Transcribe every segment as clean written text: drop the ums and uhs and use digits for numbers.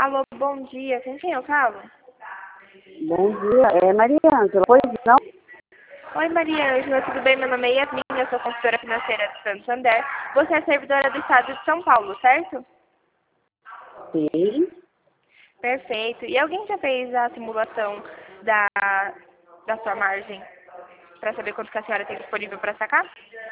Alô, bom dia. Com quem eu falo? Bom dia, é Maria Ângela, pois não? Oi, Maria Ângela, tudo bem? Meu nome é Yasmin, eu sou consultora financeira do Santander. Você é servidora do Estado de São Paulo, certo? Sim. Perfeito. E alguém já fez a simulação da, da sua margem para saber quanto que a senhora tem disponível para sacar?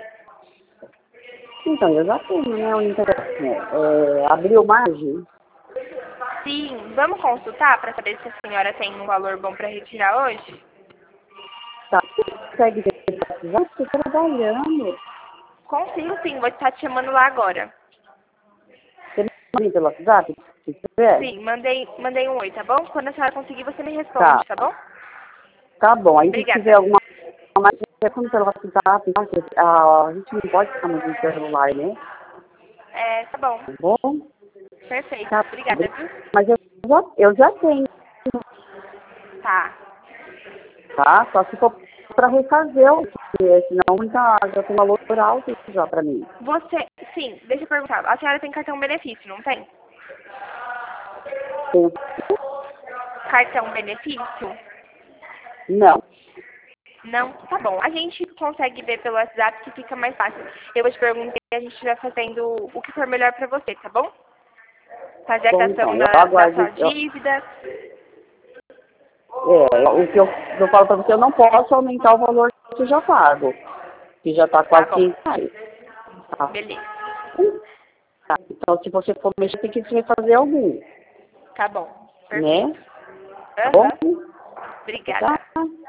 Então, eu já tenho, né, o interesse. Abriu margem? Sim, vamos consultar para saber se a senhora tem um valor bom para retirar hoje? Tá, você consegue ver já estou trabalhando. Consigo sim, vou estar te chamando lá agora. Você me manda pelo WhatsApp, se tiver? Sim, mandei um oi, tá bom? Quando a senhora conseguir, você me Tá, responde, tá bom? tá bom. Aí se tiver Obrigada. alguma mais, você como pelo WhatsApp, tá? A gente não pode ficar muito no celular, né? Tá bom. Tá bom? Perfeito. Tá, Obrigada, viu? mas eu já tenho, Tá. tá? Só se for para refazer, porque senão já tem valor alto já para mim. Você, sim, deixa eu perguntar. A senhora tem cartão benefício, não tem? Tem- Cartão benefício? Não. Não? Tá bom. A gente consegue ver pelo WhatsApp que fica mais fácil. Eu vou te perguntar e a gente vai fazendo o que for melhor pra você, tá bom? Fazer a Bom, questão então, eu da aguardo. sua dívida. O que eu falo para você, eu não posso aumentar o valor que eu já pago, que já está Tá quase bom. R$ 100. Tá? Beleza. Tá? Então, se você for mexer, tem que refazer algum, Tá bom. né? Perfeito. Tá bom? Aham. Tá? Obrigada.